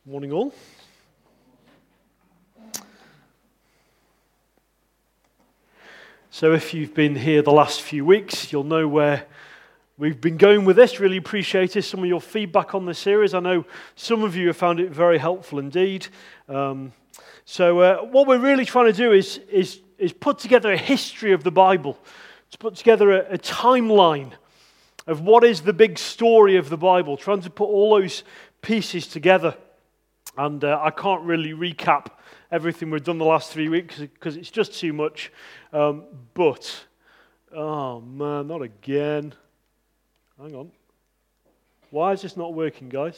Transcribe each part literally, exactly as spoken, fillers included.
Morning all. So if you've been here the last few weeks, you'll know where we've been going with this. Really appreciate it. Some of your feedback on the series. I know some of you have found it very helpful indeed. Um, so uh, what we're really trying to do is, is, is put together a history of the Bible, to put together a, a timeline of what is the big story of the Bible, trying to put all those pieces together. And uh, I can't really recap everything we've done the last three weeks because it's just too much. Um, but, oh man, not again. Hang on. Why is this not working, guys?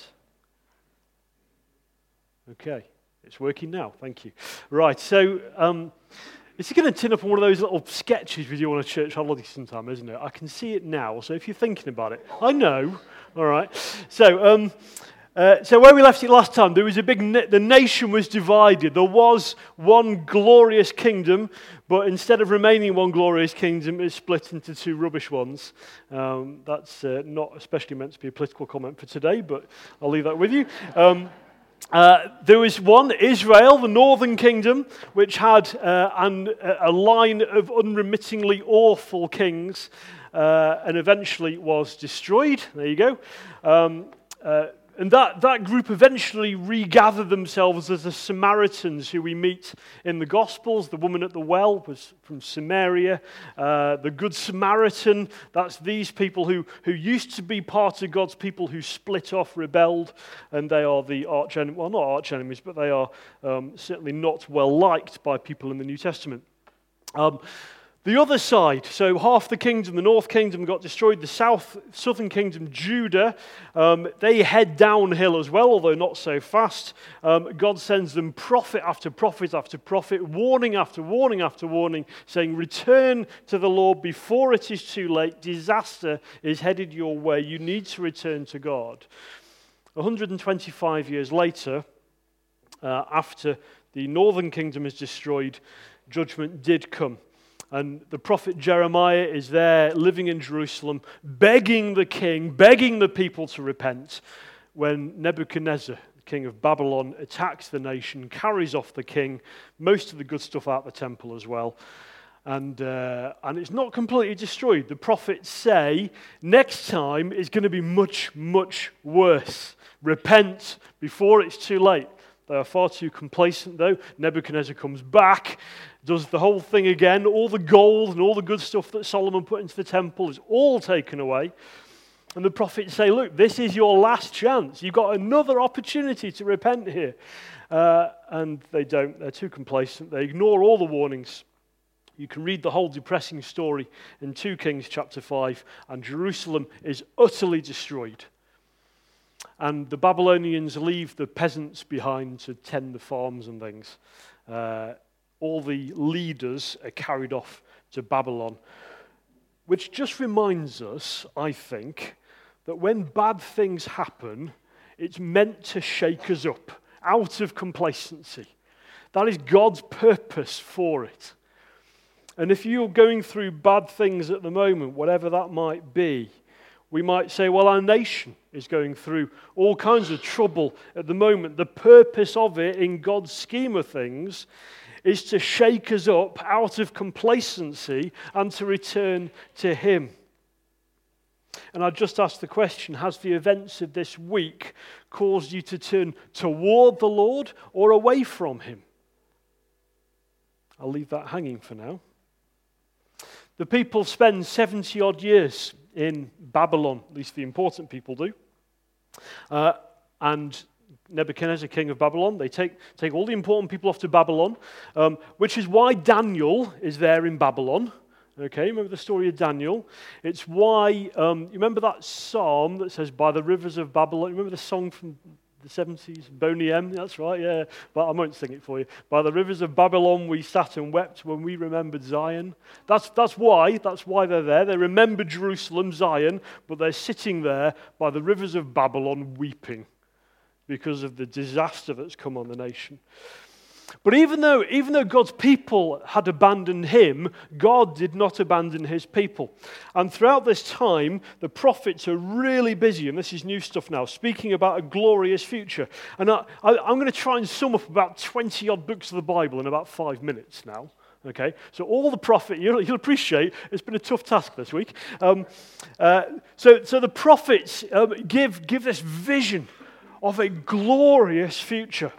Okay, it's working now. Thank you. Right, so um, it's going to turn up on one of those little sketches we do on a church holiday sometime, isn't it? I can see it now, so if you're thinking about it, I know. All right. So, um, Uh, so where we left it last time, there was a big, na- the nation was divided. There was one glorious kingdom, but instead of remaining one glorious kingdom, it split into two rubbish ones. Um, that's uh, not especially meant to be a political comment for today, but I'll leave that with you. Um, uh, there was one, Israel, the northern kingdom, which had uh, an, a line of unremittingly awful kings, uh, and eventually was destroyed. There you go. Um, uh, And that, that group eventually regathered themselves as the Samaritans who we meet in the Gospels. The woman at the well was from Samaria. Uh, the Good Samaritan, that's these people who, who used to be part of God's people who split off, rebelled, and they are the arch enemies, well, not arch enemies, but they are um, certainly not well liked by people in the New Testament. Um, The other side, so half the kingdom, the north kingdom got destroyed, the south, southern kingdom, Judah, um, they head downhill as well, although not so fast. Um, God sends them prophet after prophet after prophet, warning after warning after warning, saying, return to the Lord before it is too late. Disaster is headed your way. You need to return to God. one hundred twenty-five years later, uh, after the northern kingdom is destroyed, judgment did come. And the prophet Jeremiah is there living in Jerusalem, begging the king, begging the people to repent, when Nebuchadnezzar, the king of Babylon, attacks the nation, carries off the king, most of the good stuff out of the temple as well. And, uh, and it's not completely destroyed. The prophets say next time is going to be much, much worse. Repent before it's too late. They are far too complacent, though. Nebuchadnezzar comes back, does the whole thing again. All the gold and all the good stuff that Solomon put into the temple is all taken away. And the prophets say, look, this is your last chance. You've got another opportunity to repent here. Uh, and they don't. They're too complacent. They ignore all the warnings. You can read the whole depressing story in two Kings chapter five, and Jerusalem is utterly destroyed. And the Babylonians leave the peasants behind to tend the farms and things. Uh, all the leaders are carried off to Babylon, which just reminds us, I think, that when bad things happen, it's meant to shake us up out of complacency. That is God's purpose for it. And if you're going through bad things at the moment, whatever that might be, we might say, well, our nation is going through all kinds of trouble at the moment. The purpose of it in God's scheme of things is to shake us up out of complacency and to return to Him. And I just asked the question, has the events of this week caused you to turn toward the Lord or away from Him? I'll leave that hanging for now. The people spend seventy odd years in Babylon, at least the important people do. Uh, and Nebuchadnezzar, king of Babylon, they take, take all the important people off to Babylon, um, which is why Daniel is there in Babylon. Okay, remember the story of Daniel? It's why, um, you remember that psalm that says, by the rivers of Babylon? Remember the song from the seventies, Boney M, that's right, yeah, but I won't sing it for you. By the rivers of Babylon we sat and wept when we remembered Zion. That's that's why, that's why they're there. They remember Jerusalem, Zion, but they're sitting there by the rivers of Babylon weeping because of the disaster that's come on the nation. But even though, even though God's people had abandoned him, God did not abandon his people. And throughout this time, the prophets are really busy, and this is new stuff now, speaking about a glorious future. And I, I, I'm going to try and sum up about twenty-odd books of the Bible in about five minutes now. Okay, so all the prophet, you'll, you'll appreciate, it's been a tough task this week. Um, uh, so, so the prophets um, give, give this vision of a glorious future.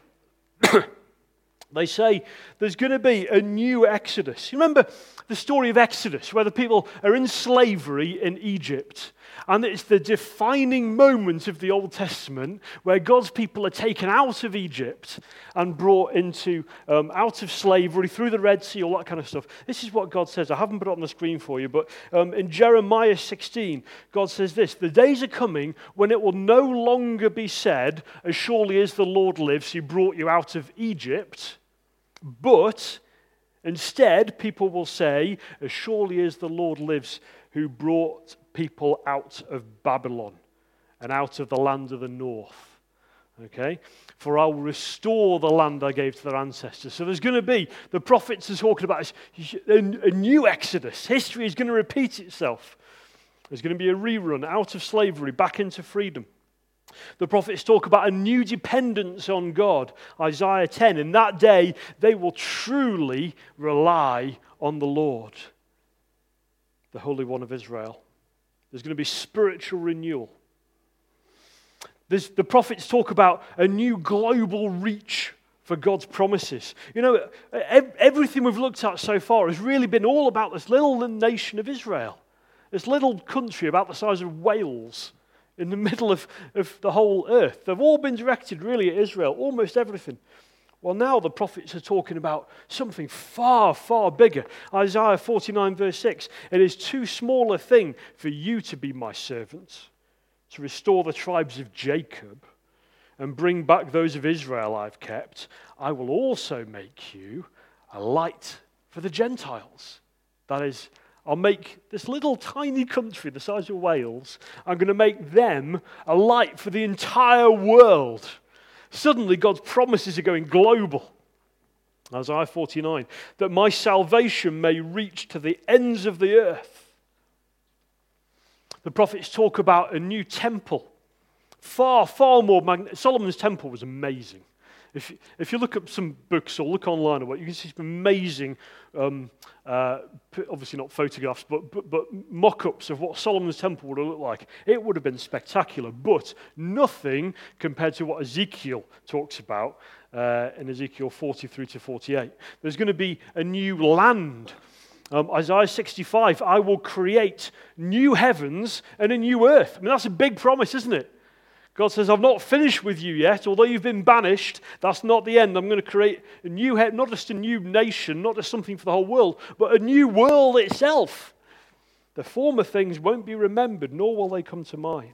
They say there's going to be a new Exodus. You remember the story of Exodus, where the people are in slavery in Egypt, and it's the defining moment of the Old Testament where God's people are taken out of Egypt and brought into um, out of slavery through the Red Sea, all that kind of stuff. This is what God says. I haven't put it on the screen for you, but um, in Jeremiah sixteen, God says this: the days are coming when it will no longer be said, as surely as the Lord lives who brought you out of Egypt, but instead people will say, as surely as the Lord lives who brought people out of Babylon and out of the land of the north. Okay? For I will restore the land I gave to their ancestors. So there's going to be, the prophets are talking about a new Exodus. History is going to repeat itself. There's going to be a rerun out of slavery, back into freedom. The prophets talk about a new dependence on God. Isaiah ten, in that day they will truly rely on the Lord, the Holy One of Israel. There's going to be spiritual renewal. There's, the prophets talk about a new global reach for God's promises. You know, everything we've looked at so far has really been all about this little nation of Israel. This little country about the size of Wales in the middle of, of the whole earth. They've all been directed really at Israel, almost everything. Well, now the prophets are talking about something far, far bigger. Isaiah forty-nine verse six, it is too small a thing for you to be my servant, to restore the tribes of Jacob and bring back those of Israel I've kept. I will also make you a light for the Gentiles. That is, I'll make this little tiny country the size of Wales, I'm going to make them a light for the entire world. Suddenly, God's promises are going global. Isaiah forty-nine, that my salvation may reach to the ends of the earth. The prophets talk about a new temple. Far, far more magnificent. Solomon's temple was amazing. If you, if you look up some books or look online or what, you can see some amazing, um, uh, obviously not photographs, but, but, but mock-ups of what Solomon's temple would have looked like. It would have been spectacular, but nothing compared to what Ezekiel talks about uh, in Ezekiel forty through to forty-eight. There's going to be a new land. Um, Isaiah sixty-five, I will create new heavens and a new earth. I mean, that's a big promise, isn't it? God says, I've not finished with you yet. Although you've been banished, that's not the end. I'm going to create a new, he- not just a new nation, not just something for the whole world, but a new world itself. The former things won't be remembered, nor will they come to mind.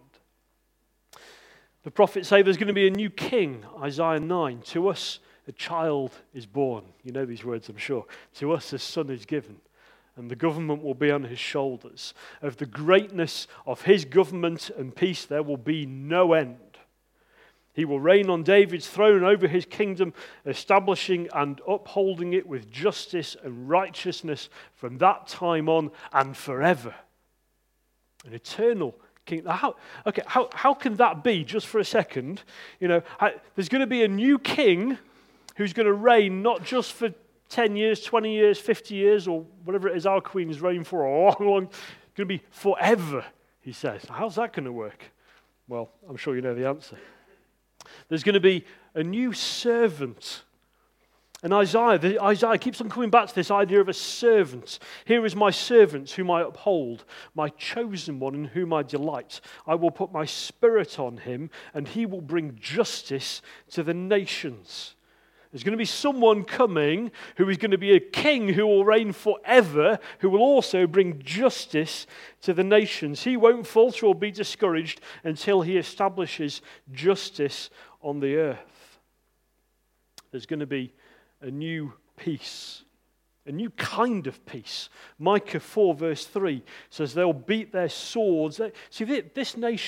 The prophets say there's going to be a new king, Isaiah nine. To us, a child is born. You know these words, I'm sure. To us, a son is given, and the government will be on his shoulders. Of the greatness of his government and peace there will be no end. He will reign on David's throne over his kingdom, establishing and upholding it with justice and righteousness from that time on and forever. An eternal king. How, okay, how, how can that be, just for a second? You know, how, there's going to be a new king who's going to reign not just for ten years, twenty years, fifty years, or whatever it is our queen's reign for, a long, long, it's going to be forever, he says. How's that going to work? Well, I'm sure you know the answer. There's going to be a new servant. And Isaiah, the, Isaiah keeps on coming back to this idea of a servant. Here is my servant whom I uphold, my chosen one in whom I delight. I will put my spirit on him, and he will bring justice to the nations. There's going to be someone coming who is going to be a king who will reign forever, who will also bring justice to the nations. He won't falter or be discouraged until he establishes justice on the earth. There's going to be a new peace, a new kind of peace. Micah four verse three says they'll beat their swords. See, this nation,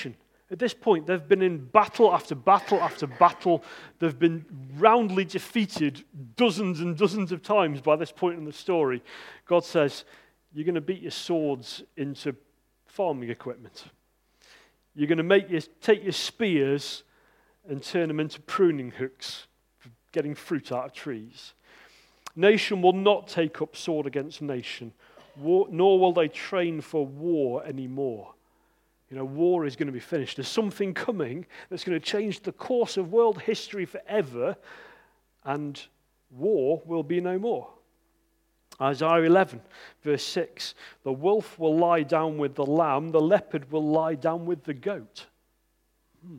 At this point, they've been in battle after battle after battle. They've been roundly defeated dozens and dozens of times by this point in the story. God says, you're going to beat your swords into farming equipment. You're going to make your, take your spears and turn them into pruning hooks for getting fruit out of trees. Nation will not take up sword against nation, war, nor will they train for war anymore. You know, war is going to be finished. There's something coming that's going to change the course of world history forever, and war will be no more. Isaiah eleven, verse six, the wolf will lie down with the lamb, the leopard will lie down with the goat. Hmm.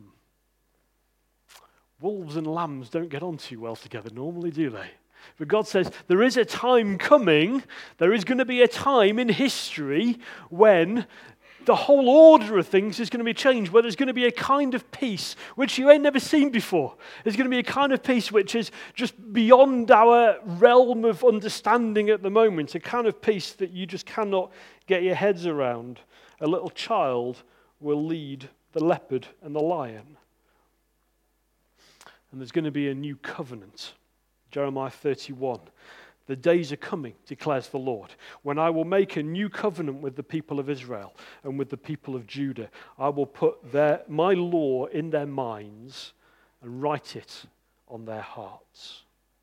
Wolves and lambs don't get on too well together normally, do they? But God says there is a time coming, there is going to be a time in history when the whole order of things is going to be changed, where there's going to be a kind of peace which you ain't never seen before. There's going to be a kind of peace which is just beyond our realm of understanding at the moment, a kind of peace that you just cannot get your heads around. A little child will lead the leopard and the lion. And there's going to be a new covenant. Jeremiah thirty-one. The days are coming, declares the Lord, when I will make a new covenant with the people of Israel and with the people of Judah. I will put their, my law in their minds and write it on their hearts.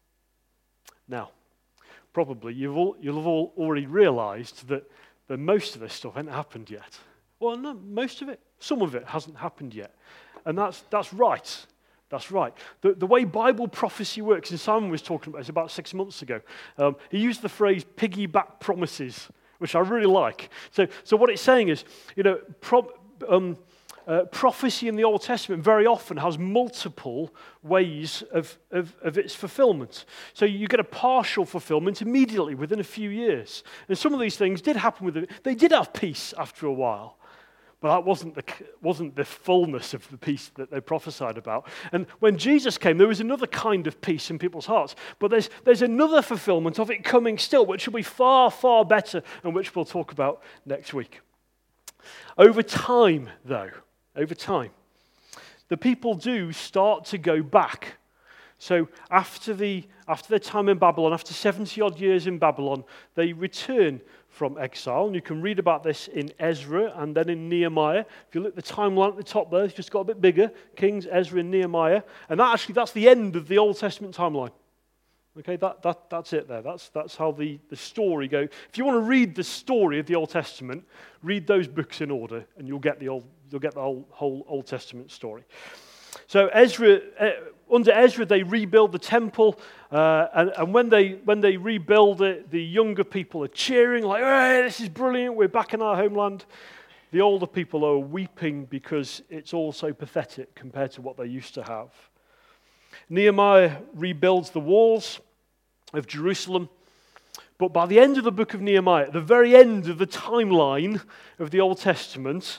Now, probably you've all, you'll have all already realized that, that most of this stuff hasn't happened yet. Well, no, most of it, some of it hasn't happened yet. And that's that's right. That's right. The, the way Bible prophecy works, and Simon was talking about this about six months ago, um, he used the phrase piggyback promises, which I really like. So, so what it's saying is, you know, pro, um, uh, prophecy in the Old Testament very often has multiple ways of, of, of its fulfillment. So you get a partial fulfillment immediately within a few years. And some of these things did happen with it. They did have peace after a while. But that wasn't the, wasn't the fullness of the peace that they prophesied about. And when Jesus came, there was another kind of peace in people's hearts. But there's, there's another fulfillment of it coming still, which will be far, far better, and which we'll talk about next week. Over time, though, over time, the people do start to go back. So after the after their time in Babylon, after seventy odd years in Babylon, they return from exile. And you can read about this in Ezra and then in Nehemiah. If you look at the timeline at the top there, it's just got a bit bigger. Kings, Ezra, and Nehemiah. And that actually, that's the end of the Old Testament timeline. Okay, that, that that's it there. That's that's how the, the story goes. If you want to read the story of the Old Testament, read those books in order, and you'll get the old you'll get the whole, whole Old Testament story. So Ezra, uh, under Ezra, they rebuild the temple, uh, and, and when they when they rebuild it, the younger people are cheering like, "Hey, this is brilliant! We're back in our homeland." The older people are weeping because it's all so pathetic compared to what they used to have. Nehemiah rebuilds the walls of Jerusalem, but by the end of the book of Nehemiah, at the very end of the timeline of the Old Testament,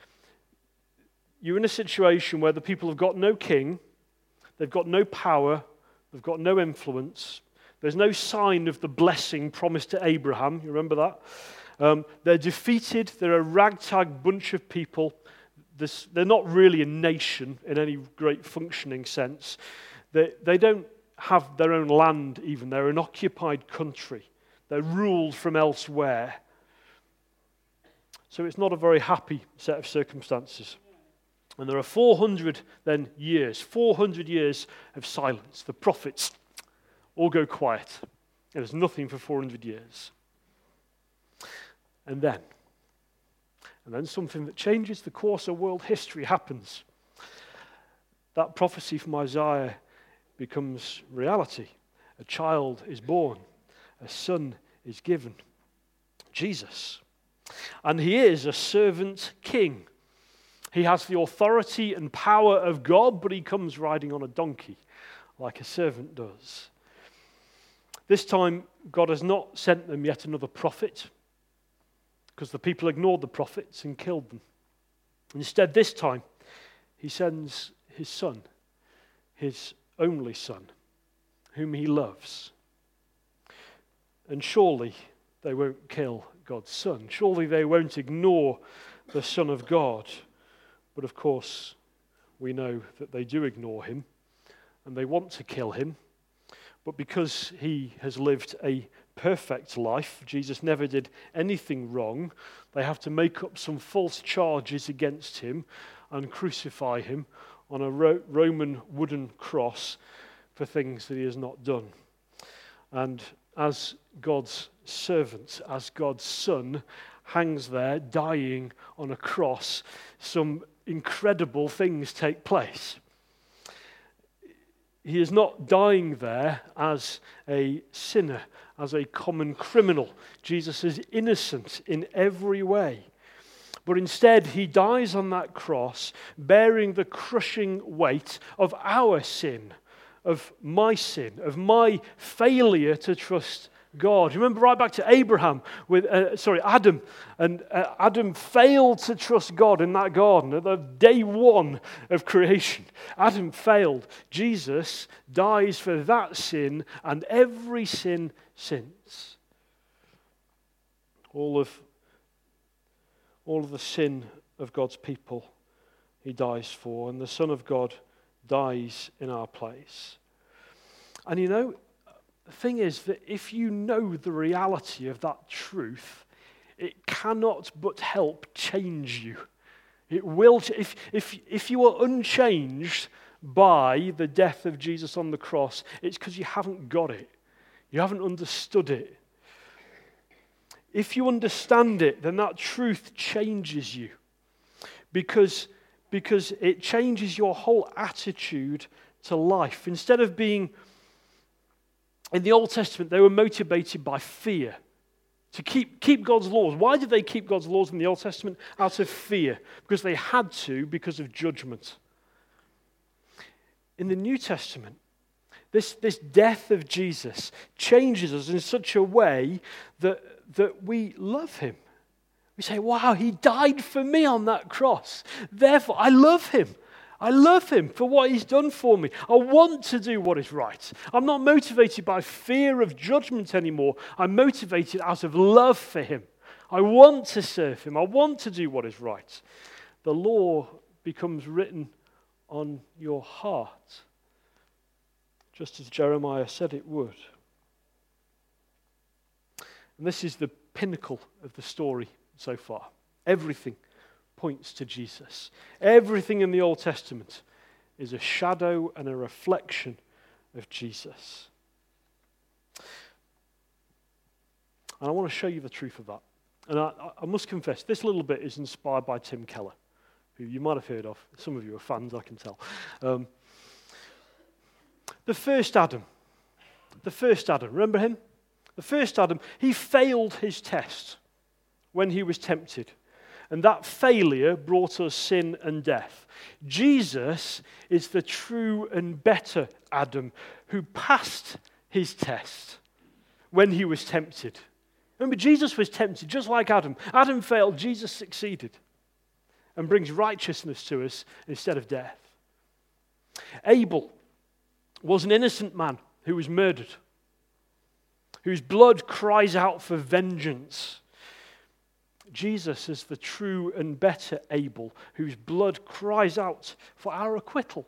you're in a situation where the people have got no king, they've got no power, they've got no influence. There's no sign of the blessing promised to Abraham. You remember that? Um, they're defeated. They're a ragtag bunch of people. This, they're not really a nation in any great functioning sense. They, they don't have their own land even. They're an occupied country. They're ruled from elsewhere. So it's not a very happy set of circumstances. And there are four hundred then years, four hundred years of silence. The prophets all go quiet. And there's nothing for four hundred years. And then, and then something that changes the course of world history happens. That prophecy from Isaiah becomes reality. A child is born. A son is given. Jesus. And he is a servant king. He has the authority and power of God, but he comes riding on a donkey like a servant does. This time, God has not sent them yet another prophet because the people ignored the prophets and killed them. Instead, this time, he sends his son, his only son, whom he loves. And surely they won't kill God's son. Surely they won't ignore the Son of God. But of course, we know that they do ignore him and they want to kill him. But because he has lived a perfect life, Jesus never did anything wrong, they have to make up some false charges against him and crucify him on a Ro- Roman wooden cross for things that he has not done. And as God's servant, as God's son, hangs there dying on a cross, some incredible things take place. He is not dying there as a sinner, as a common criminal. Jesus is innocent in every way. But instead, he dies on that cross, bearing the crushing weight of our sin, of my sin, of my failure to trust God. Remember right back to Abraham, with uh, sorry, Adam. And uh, Adam failed to trust God in that garden at the day one of creation. Adam failed. Jesus dies for that sin and every sin since. All of, all of the sin of God's people he dies for, and the Son of God dies in our place. And you know, the thing is that if you know the reality of that truth, it cannot but help change you. It will. If, if, if you are unchanged by the death of Jesus on the cross, it's because you haven't got it. You haven't understood it. If you understand it, then that truth changes you. Because, because it changes your whole attitude to life. Instead of being... In the Old Testament, they were motivated by fear to keep, keep God's laws. Why did they keep God's laws in the Old Testament? Out of fear. Because they had to, because of judgment. In the New Testament, this, this death of Jesus changes us in such a way that, that we love him. We say, wow, he died for me on that cross. Therefore, I love him. I love him for what he's done for me. I want to do what is right. I'm not motivated by fear of judgment anymore. I'm motivated out of love for him. I want to serve him. I want to do what is right. The law becomes written on your heart, just as Jeremiah said it would. And this is the pinnacle of the story so far. Everything points to Jesus. Everything in the Old Testament is a shadow and a reflection of Jesus. And I want to show you the truth of that. And I, I must confess, this little bit is inspired by Tim Keller, who you might have heard of. Some of you are fans, I can tell. Um, the first Adam. The first Adam. Remember him? The first Adam, he failed his test when he was tempted. And that failure brought us sin and death. Jesus is the true and better Adam who passed his test when he was tempted. Remember, Jesus was tempted just like Adam. Adam failed, Jesus succeeded and brings righteousness to us instead of death. Abel was an innocent man who was murdered, whose blood cries out for vengeance. Jesus is the true and better Abel, whose blood cries out for our acquittal.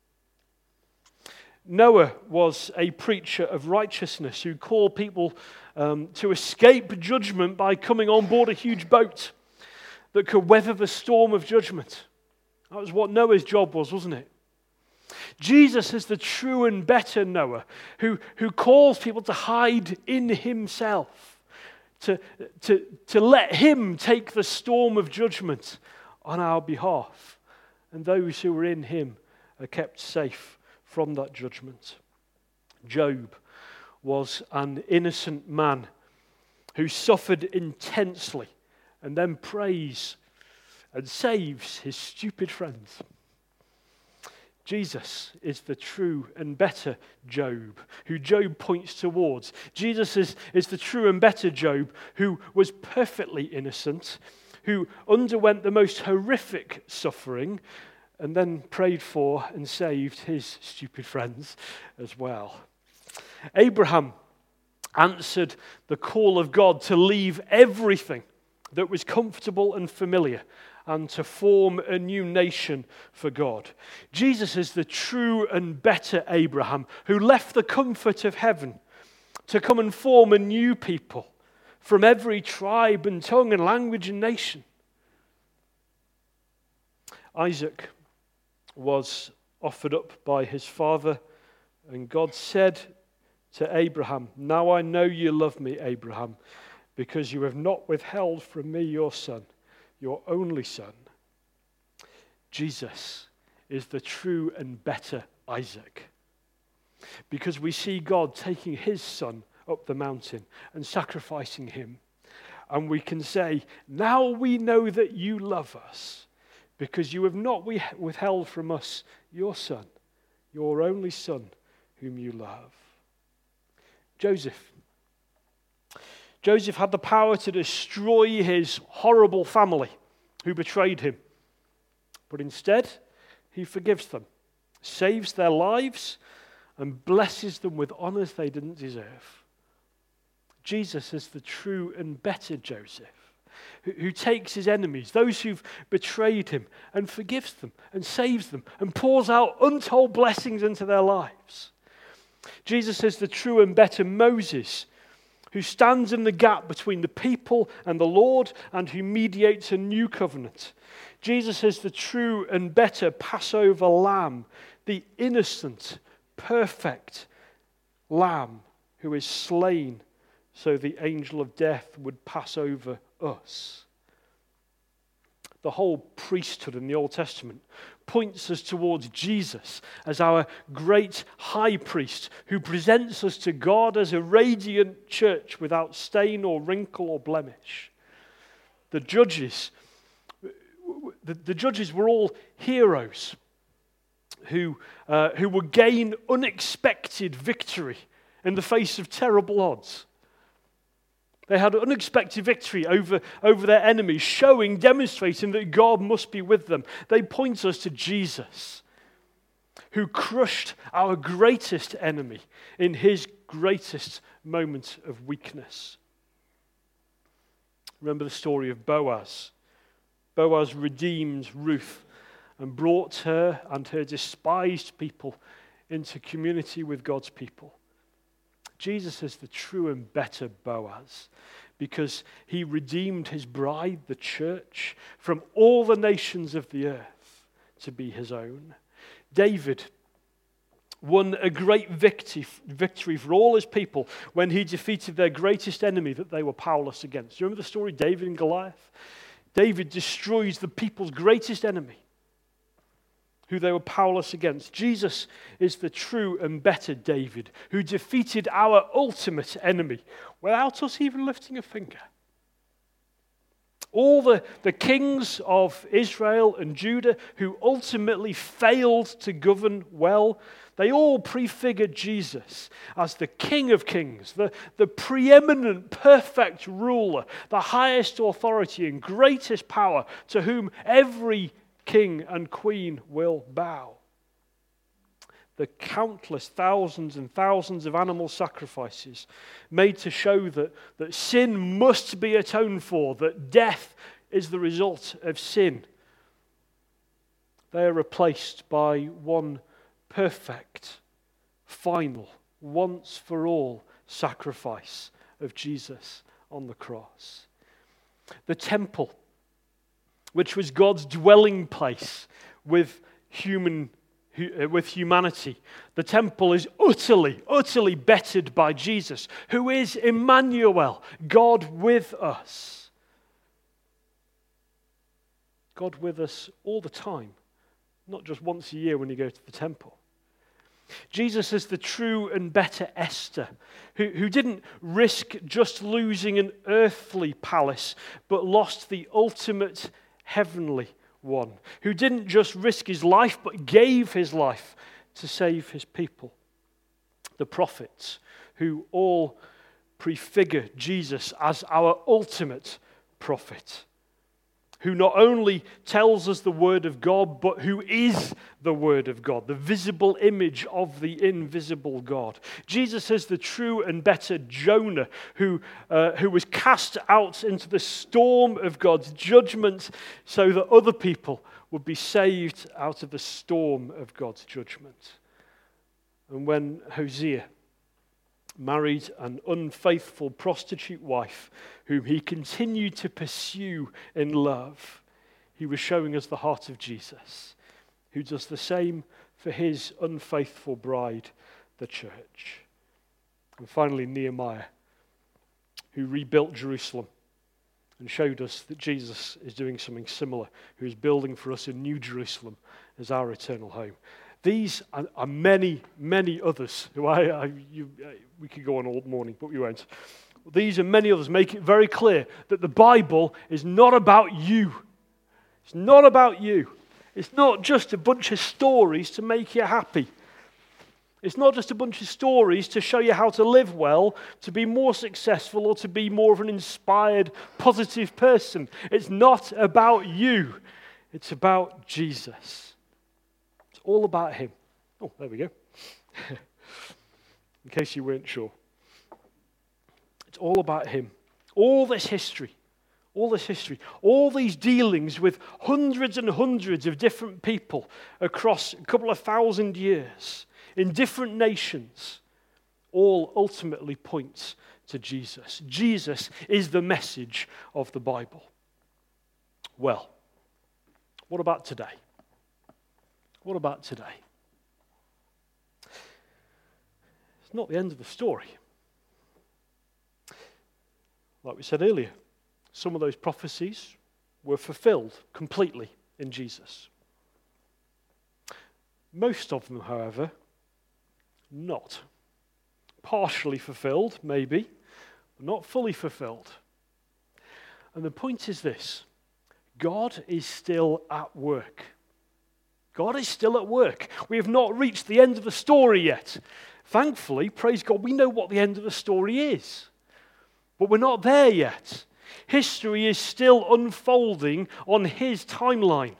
Noah was a preacher of righteousness who called people um, to escape judgment by coming on board a huge boat that could weather the storm of judgment. That was what Noah's job was, wasn't it? Jesus is the true and better Noah who, who calls people to hide in himself. To, to, to let him take the storm of judgment on our behalf. And those who are in him are kept safe from that judgment. Job was an innocent man who suffered intensely and then prays and saves his stupid friends. Jesus is the true and better Job, who Job points towards. Jesus is, is the true and better Job, who was perfectly innocent, who underwent the most horrific suffering, and then prayed for and saved his stupid friends as well. Abraham answered the call of God to leave everything that was comfortable and familiar and to form a new nation for God. Jesus is the true and better Abraham who left the comfort of heaven to come and form a new people from every tribe and tongue and language and nation. Isaac was offered up by his father, and God said to Abraham, "Now I know you love me, Abraham, because you have not withheld from me your son, your only son." Jesus is the true and better Isaac, because we see God taking his son up the mountain and sacrificing him. And we can say, "Now we know that you love us, because you have not withheld from us your son, your only son, whom you love." Joseph. Joseph had the power to destroy his horrible family who betrayed him. But instead, he forgives them, saves their lives, and blesses them with honors they didn't deserve. Jesus is the true and better Joseph, who, who takes his enemies, those who've betrayed him, and forgives them and saves them and pours out untold blessings into their lives. Jesus is the true and better Moses, who stands in the gap between the people and the Lord and who mediates a new covenant. Jesus is the true and better Passover lamb, the innocent, perfect lamb who is slain so the angel of death would pass over us. The whole priesthood in the Old Testament points us towards Jesus as our great high priest who presents us to God as a radiant church without stain or wrinkle or blemish. The judges, the, the judges were all heroes who, uh, who would gain unexpected victory in the face of terrible odds. They had unexpected victory over, over their enemies, showing, demonstrating that God must be with them. They point us to Jesus, who crushed our greatest enemy in his greatest moment of weakness. Remember the story of Boaz. Boaz redeemed Ruth and brought her and her despised people into community with God's people. Jesus is the true and better Boaz because he redeemed his bride, the church, from all the nations of the earth to be his own. David won a great victory, victory for all his people when he defeated their greatest enemy that they were powerless against. Do you remember the story, David and Goliath? David destroys the people's greatest enemy, who they were powerless against. Jesus is the true and better David, who defeated our ultimate enemy without us even lifting a finger. All the, the kings of Israel and Judah who ultimately failed to govern well, they all prefigured Jesus as the King of Kings, the, the preeminent, perfect ruler, the highest authority and greatest power, to whom every king and queen will bow. The countless thousands and thousands of animal sacrifices made to show that, that sin must be atoned for, that death is the result of sin. They are replaced by one perfect, final, once for all sacrifice of Jesus on the cross. The temple, which was God's dwelling place with human with humanity. The temple is utterly, utterly bettered by Jesus, who is Emmanuel, God with us. God with us all the time, not just once a year when you go to the temple. Jesus is the true and better Esther, who, who didn't risk just losing an earthly palace, but lost the ultimate heavenly one, who didn't just risk his life, but gave his life to save his people. The prophets, who all prefigure Jesus as our ultimate prophet, who not only tells us the Word of God, but who is the Word of God, the visible image of the invisible God. Jesus is the true and better Jonah, who, uh, who was cast out into the storm of God's judgment so that other people would be saved out of the storm of God's judgment. And when Hosea married an unfaithful prostitute wife whom he continued to pursue in love, he was showing us the heart of Jesus, who does the same for his unfaithful bride, the church. And finally, Nehemiah, who rebuilt Jerusalem and showed us that Jesus is doing something similar, who is building for us a new Jerusalem as our eternal home. These are, are many, many others who I, I you, uh, we could go on all morning, but we won't. These and many others make it very clear that the Bible is not about you. It's not about you. It's not just a bunch of stories to make you happy. It's not just a bunch of stories to show you how to live well, to be more successful, or to be more of an inspired, positive person. It's not about you. It's about Jesus. All about him. Oh, there we go. In case you weren't sure. It's all about him. All this history, all this history, all these dealings with hundreds and hundreds of different people across a couple of thousand years in different nations, all ultimately points to Jesus. Jesus is the message of the Bible. Well, what about today? What about today? It's not the end of the story. Like we said earlier, some of those prophecies were fulfilled completely in Jesus. Most of them, however, not. Partially fulfilled, maybe, but not fully fulfilled. And the point is this: God is still at work. God is still at work. We have not reached the end of the story yet. Thankfully, praise God, we know what the end of the story is. But we're not there yet. History is still unfolding on his timeline.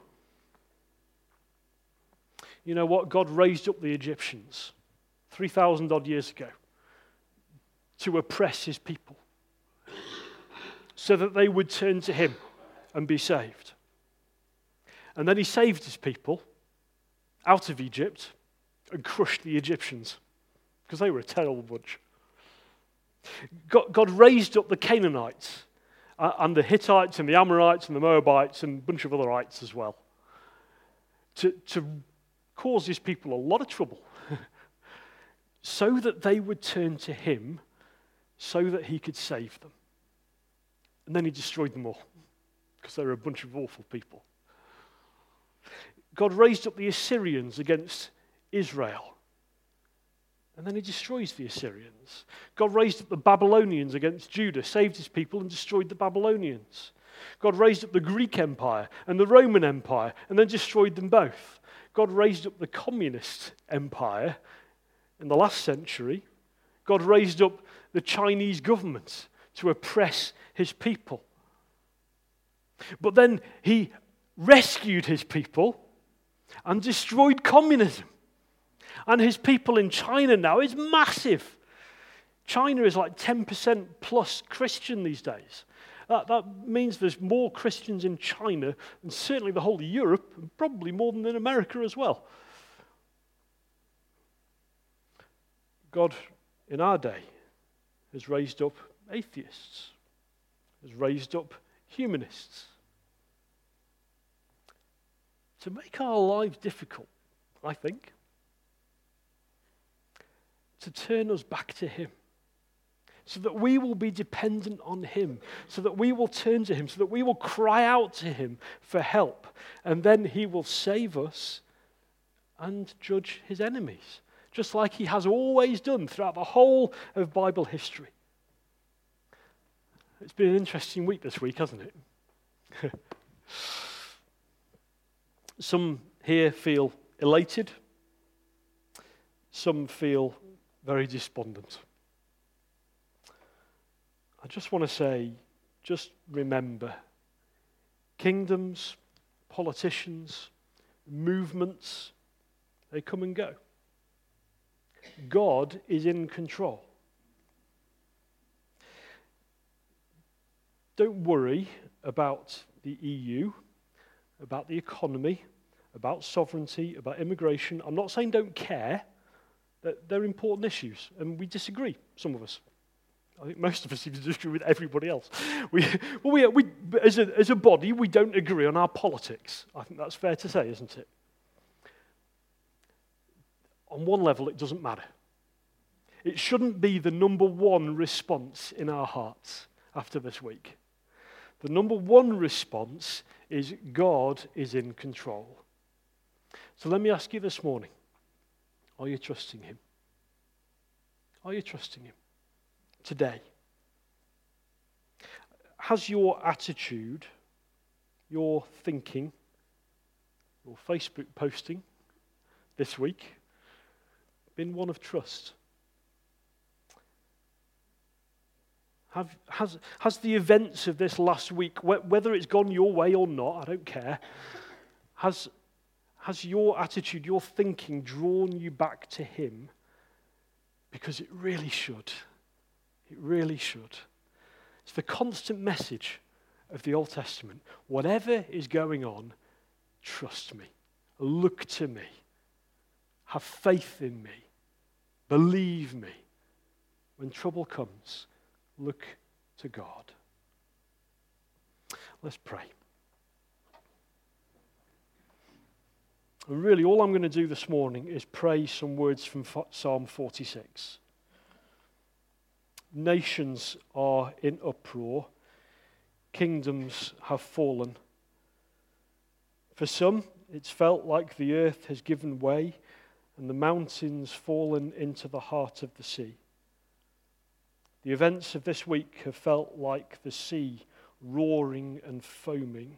You know what? God raised up the Egyptians three thousand odd years ago to oppress his people so that they would turn to him and be saved. And then he saved his people out of Egypt and crushed the Egyptians because they were a terrible bunch. God, God raised up the Canaanites uh, and the Hittites and the Amorites and the Moabites and a bunch of other ites as well to, to cause his people a lot of trouble so that they would turn to him so that he could save them. And then he destroyed them all because they were a bunch of awful people. God raised up the Assyrians against Israel. And then he destroys the Assyrians. God raised up the Babylonians against Judah, saved his people and destroyed the Babylonians. God raised up the Greek Empire and the Roman Empire and then destroyed them both. God raised up the Communist Empire in the last century. God raised up the Chinese government to oppress his people. But then he rescued his people and destroyed communism. And his people in China now is massive. China is like ten percent plus Christian these days. That, that means there's more Christians in China than certainly the whole of Europe, and probably more than in America as well. God, in our day, has raised up atheists, has raised up humanists, to make our lives difficult, I think, to turn us back to him, so that we will be dependent on him, so that we will turn to him, so that we will cry out to him for help, and then he will save us and judge his enemies, just like he has always done throughout the whole of Bible history. It's been an interesting week this week, hasn't it? Some here feel elated. Some feel very despondent. I just want to say, just remember, Kingdoms, politicians, movements, they come and go. God is in control. Don't worry about the E U, about the economy, about sovereignty, about immigration. I'm not saying don't care. They're important issues, and we disagree, some of us. I think most of us seem to disagree with everybody else. We, well, we, we, as, a, as a body, we don't agree on our politics. I think that's fair to say, isn't it? On one level, it doesn't matter. It shouldn't be the number one response in our hearts after this week. The number one response is God is in control. So let me ask you this morning, are you trusting him? Are you trusting him today? Has your attitude, your thinking, your Facebook posting this week been one of trust? Have, has, has the events of this last week, wh- whether it's gone your way or not, I don't care, has, has your attitude, your thinking drawn you back to him? Because it really should. It really should. It's the constant message of the Old Testament. Whatever is going on, trust me. Look to me. Have faith in me. Believe me. When trouble comes, look to God. Let's pray. And really, all I'm going to do this morning is pray some words from Psalm forty-six. Nations are in uproar. Kingdoms have fallen. For some, it's felt like the earth has given way and the mountains fallen into the heart of the sea. The events of this week have felt like the sea roaring and foaming.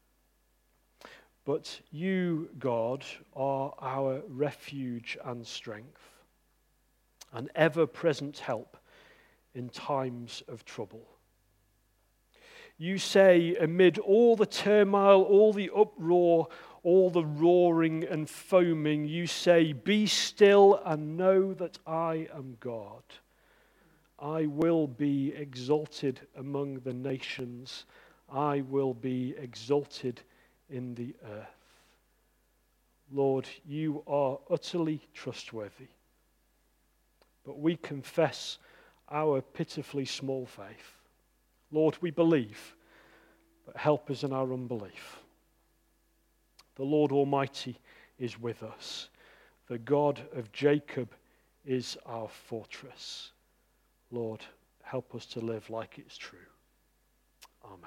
But you, God, are our refuge and strength, an ever-present help in times of trouble. You say, amid all the turmoil, all the uproar, all the roaring and foaming, you say, be still and know that I am God. I will be exalted among the nations. I will be exalted in the earth. Lord, you are utterly trustworthy. But we confess our pitifully small faith. Lord, we believe, but help us in our unbelief. The Lord Almighty is with us. The God of Jacob is our fortress. Lord, help us to live like it's true. Amen.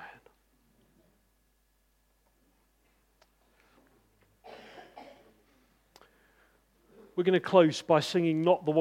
We're going to close by singing Not the One